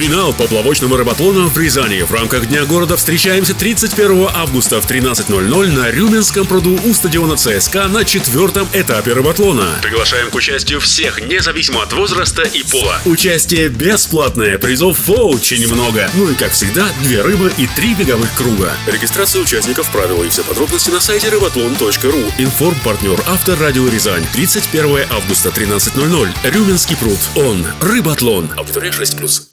Финал поплавочного рыбатлона в Рязани. В рамках Дня города встречаемся 31 августа в 13:00 на Рюминском пруду у стадиона ЦСКА на 4-м этапе рыбатлона. Приглашаем к участию всех, независимо от возраста и пола. Участие бесплатное, призов очень много. Ну и, как всегда, 2 рыбы и 3 беговых круга. Регистрация участников, правила и все подробности на сайте рыбатлон.ру. Информпартнер Авторадио Рязань. 31 августа 13:00. Рюминский пруд. Он. Рыбатлон. Аудитория 6+.